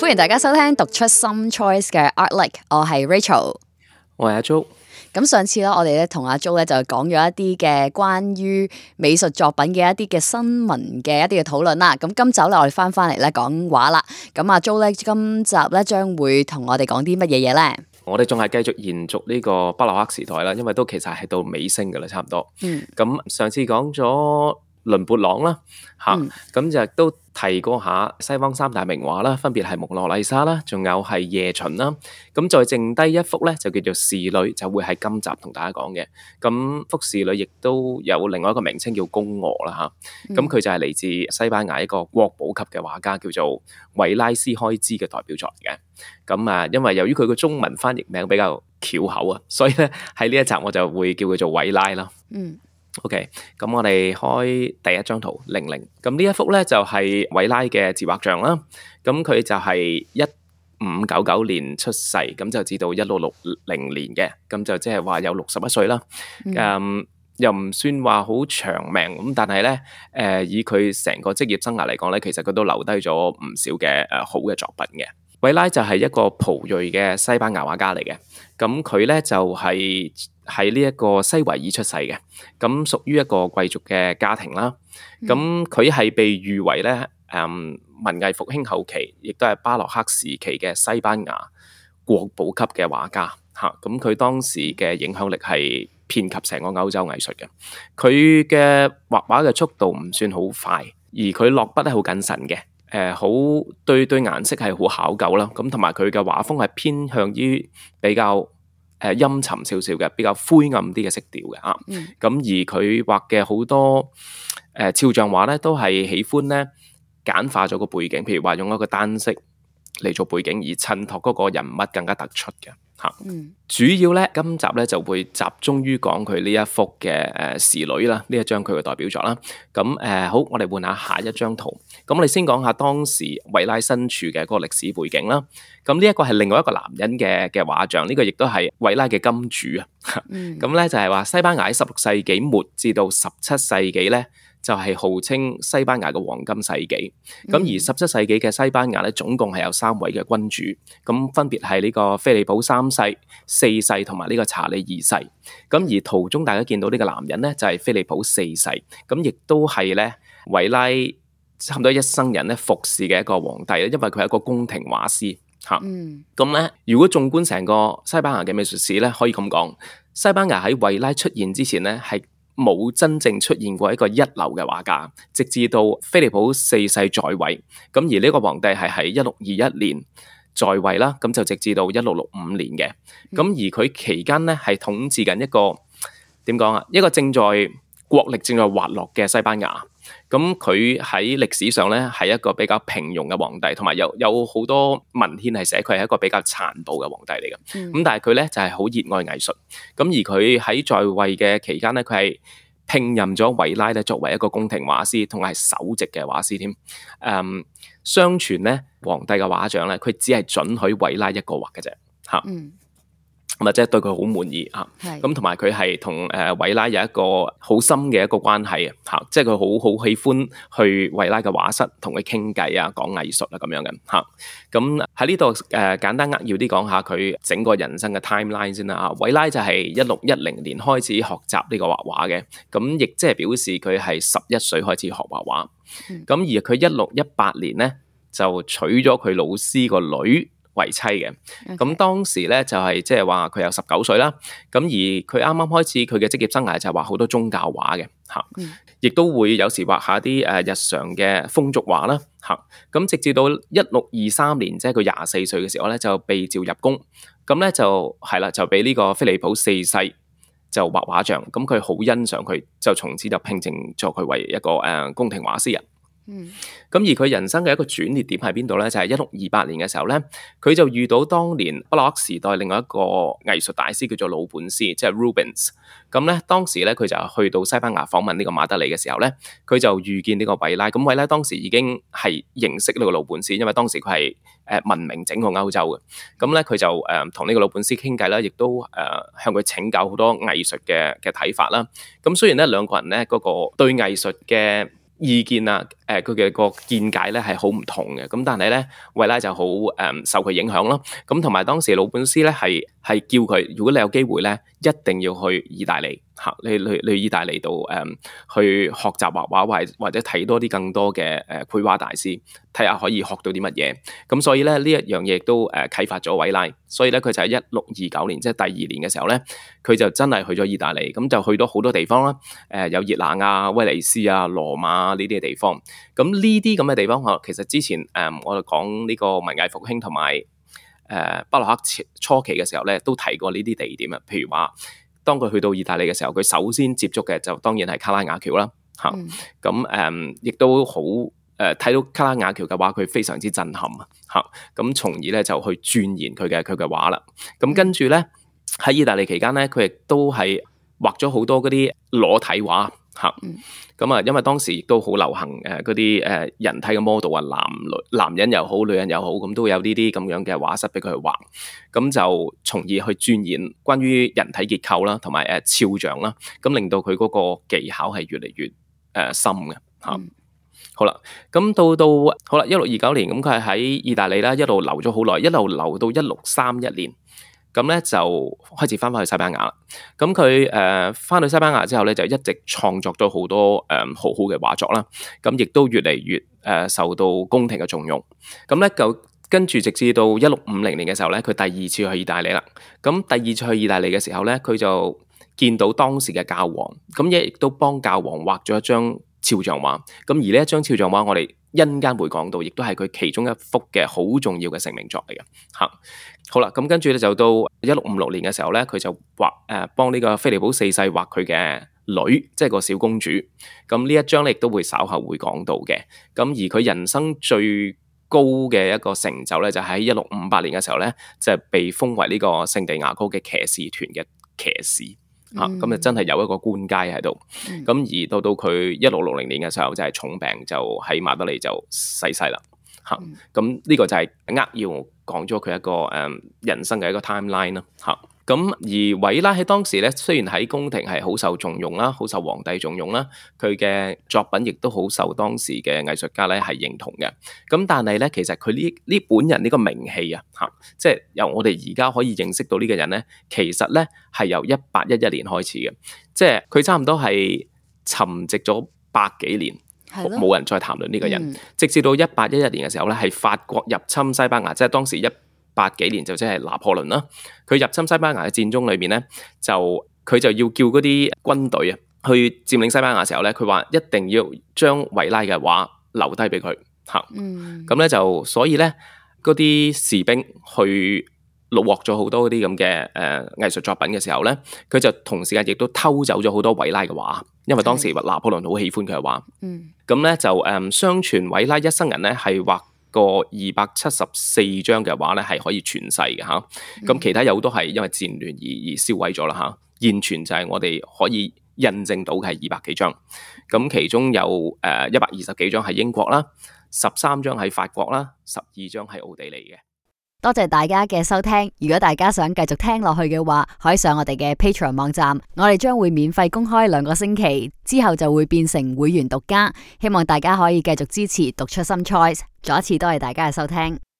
歡迎大家收聽讀出 Some Choice 嘅 Art Like， 我係 Rachel， 我係阿 Jo。 咁上次咧，我哋咧同阿 Jo 咧就講咗一啲嘅關於美術作品嘅一啲嘅新聞嘅一啲嘅討論啦。咁今集咧，我哋翻嚟咧講畫啦。咁阿 Jo 咧今集咧將會同我哋講啲乜嘢嘢咧？ 我哋仲係繼續延續呢個巴洛克時代啦，因為都其實係到尾聲噶啦，差唔多。咁上次講咗倫勃朗啦，咁就都提過下西方三大名畫啦，分別係蒙羅麗莎啦，仲有係夜巡啦。咁再剩低一幅咧，就叫做侍女，就會喺今集同大家講嘅。咁幅侍女亦都有另外一個名稱叫宮娥啦嚇。咁佢就係嚟自西班牙一個國寶級嘅畫家，叫做韋拉斯開茲嘅代表作嚟嘅。咁因為由於佢個中文翻譯名比較翹口啊，所以咧喺呢一集我就會叫佢做韋拉啦。OK， 咁我哋開第一張圖00。咁呢一幅咧就係韋拉嘅自畫像啦。咁佢就係1599年出世，咁就至到1660年嘅，咁就即係話有61歲啦。又唔算話好長命咁，但係咧以佢成個職業生涯嚟講咧，其實佢都留低咗唔少嘅好嘅作品嘅。韋拉就係一個葡裔嘅西班牙畫家嚟嘅，咁佢咧就係喺呢一個西維爾出世嘅，咁屬於一個貴族嘅家庭啦。咁佢係被譽為咧文藝復興後期，亦都係巴洛克時期嘅西班牙國寶級嘅畫家嚇。咁佢當時嘅影響力係遍及成個歐洲藝術嘅。佢嘅畫畫嘅速度唔算好快，而佢落筆咧好謹慎嘅。好對顏色係好考究啦，咁同埋佢嘅畫風係偏向於比較陰沉少少嘅，比較灰暗啲嘅色調嘅啊。咁而佢畫嘅好多肖像畫咧，都係喜歡咧簡化咗個背景，譬如話用一個單色嚟做背景，而襯托嗰個人物更加突出嘅。主要咧今集咧就會集中於講佢呢一幅嘅侍女啦，呢一張佢嘅代表作啦。咁好，我哋換下一張圖。咁我哋先講下當時韋拉身處嘅嗰個歷史背景啦。咁呢一個係另外一個男人嘅畫像，呢個亦都係韋拉嘅金主啊。咁咧就係話西班牙喺16世紀末至到17世紀咧，就係號稱西班牙嘅黃金世紀。咁而17世紀嘅西班牙咧，總共係有3位嘅君主，咁分別係呢個菲利普3世、4世同埋呢個查理2世。咁而圖中大家見到呢個男人咧，就係菲利普4世，咁亦都係咧韋拉差唔多一生人咧服侍嘅一個皇帝，因為佢係一個宮廷畫師嚇。咁咧，如果縱觀成個西班牙嘅美術史咧，可以咁講，西班牙喺韋拉出現之前咧係冇真正出現過一個一流嘅畫家，直至到菲利普4世在位。咁而呢個皇帝係喺1621年在位啦，咁就直至到1665年嘅。咁而佢期間咧係統治緊一個點講啊？一個國力正在滑落嘅西班牙。咁佢喺歷史上咧係一個比較平庸嘅皇帝，同埋有好多文獻係寫佢係一個比較殘暴嘅皇帝嚟嘅。咁但係佢咧就係好熱愛藝術。咁而佢喺在位嘅期間咧，佢係聘任咗韋拉咧作為一個宮廷畫師，同埋係首席嘅畫師添。相傳咧皇帝嘅畫像咧，佢只係准許韋拉一個畫嘅啫嚇。咁啊，即係對佢好滿意嚇，咁同埋佢係同韋拉有一個好深嘅一個關係嚇，即係佢好喜歡去韋拉嘅畫室同佢傾偈啊，講藝術啊咁樣嘅嚇。咁喺呢度簡單扼要啲講下佢整個人生嘅 timeline 先啦嚇。韋拉就係1610年開始學習呢個畫畫嘅，咁亦即係表示佢係11歲開始學畫畫。咁而佢1618年咧就娶咗佢老師個女為妻嘅。咁當時咧就係即係話佢有19歲啦。咁而佢啱啱開始佢嘅職業生涯就係畫好多宗教畫嘅嚇，亦都會有時畫下啲日常嘅風俗畫啦嚇。咁直至到1623年，即係佢24歲嘅時候咧，就被召入宮。咁咧就係啦，就俾呢個菲利普4世就畫畫像。咁佢好欣賞佢，就從此就聘請咗佢為一個宮廷畫師人。咁而佢人生嘅一個轉捩點喺邊度咧？就係1628年嘅時候咧，佢就遇到當年巴洛克時代另外一個藝術大師叫做魯本斯，即係 Rubens。咁咧當時咧佢就去到西班牙訪問呢個馬德里嘅時候咧，佢就遇見呢個韋拉。咁韋拉當時已經係認識呢個魯本斯，因為當時佢係聞名整個歐洲嘅。咁咧佢就同呢個魯本斯傾偈啦，亦都向佢請教好多藝術嘅睇法啦。咁雖然咧兩個人咧嗰個對藝術嘅意見啊， 佢嘅個見解咧係好唔同嘅。咁但係咧，維拉就好受佢影響咯。咁同埋當時魯本斯咧係叫佢，如果你有機會咧，一定要去意大利嚇，你去意大利度去學習畫畫，或者睇多啲更多嘅繪畫大師，睇下可以學到啲乜嘢。咁所以咧呢一樣嘢亦都啟發咗維拉。所以咧佢就喺1629年，即係第2年嘅時候咧，佢就真係去咗意大利，咁就去到好多地方啦。有熱那亞、威尼斯啊、羅馬呢啲地方。咁呢啲咁嘅地方，其實之前我哋講呢個文藝復興同埋巴洛克初期嘅時候咧，都提過呢啲地點啊。譬如話，當佢去到意大利嘅時候，佢首先接觸嘅就當然係卡拉瓦喬啦。嚇，咁亦都好睇到卡拉瓦喬嘅話，佢非常之震撼啊！嚇，咁從而咧就去鑽研佢嘅畫啦。咁跟住咧喺意大利期間咧，佢亦都係畫咗好多嗰啲裸體畫嚇。咁啊，因為當時亦都好流行嗰啲人體嘅 model 啊，男人又好，女人又好，咁都有呢啲咁樣嘅畫室俾佢去畫。咁就從而去鑽研關於人體結構啦，同埋肖像啦，咁令到佢嗰個技巧係越嚟越深嘅嚇。好啦，咁到好啦，1629年，咁佢係喺意大利啦，一路留咗好耐，一路留到1631年，咁咧就開始翻去西班牙啦。咁佢翻去西班牙之後咧，就一直創作咗好多好好嘅畫作啦。咁亦都越嚟越受到宮廷嘅重用。咁咧就跟住直至到1650年嘅時候咧，佢第2次去意大利啦。咁第2次去意大利嘅時候咧，佢就見到當時嘅教皇，咁亦都幫教皇畫咗一張肖像畫。咁而呢一張肖像畫，我哋一陣間會講到，亦都係佢其中一幅嘅好重要嘅成名作嚟嘅嚇。好啦，咁跟住咧就到1656年嘅時候咧，佢就幫呢個菲利普4世畫佢嘅女，即係個小公主。咁呢一張咧亦都會稍後會講到嘅。咁而佢人生最高嘅一個成就咧，就喺1658年嘅時候咧，就被封為呢個聖地亞哥嘅騎士團嘅騎士。咁就真係有一個官階喺度。咁而到佢1660年嘅時候，就係重病，就喺馬德里就逝世啦。咁呢個就係要講咗佢一個人生嘅一個 timeline 啦。咁而維拉喺當時咧，雖然喺宮廷係好受重用啦，好受皇帝重用啦，佢嘅作品亦都好受當時嘅藝術家咧係認同嘅。咁但係咧，其實佢呢本人呢個名氣啊，即係由我哋而家可以認識到呢個人咧，其實咧係由1811年開始嘅，即係佢差唔多係沉寂咗百幾年，冇人再談論呢個人，直至到1811年嘅時候咧，係法國入侵西班牙，即係當時18幾年就即係拿破崙啦。佢入侵西班牙嘅戰爭裏面咧，佢就要叫嗰啲軍隊啊去佔領西班牙嘅時候咧，佢話一定要將維拉嘅畫留低俾佢嚇。咁咧就所以咧嗰啲士兵去擄獲咗好多嗰啲咁嘅藝術作品嘅時候咧，佢就同時間亦都偷走咗好多維拉嘅畫，因為當時拿破崙好喜歡佢嘅畫。咁咧就相傳維拉一生人咧係畫過274張嘅畫咧係可以傳世嘅嚇。咁其他有好多係因為戰亂而燒毀咗啦嚇。現存就係我哋可以印證到嘅係200幾張。咁其中有120幾張係英國啦，13張係法國啦，12張係奧地利嘅。 多謝大家嘅收聽，如果大家想繼續聽落去嘅話，可以上我哋嘅 Patreon 網站，我哋將會免費公開2個星期，之後就會變成會員獨家，希望大家可以繼續支持讀出新 choice。再一次多謝大家嘅收聽。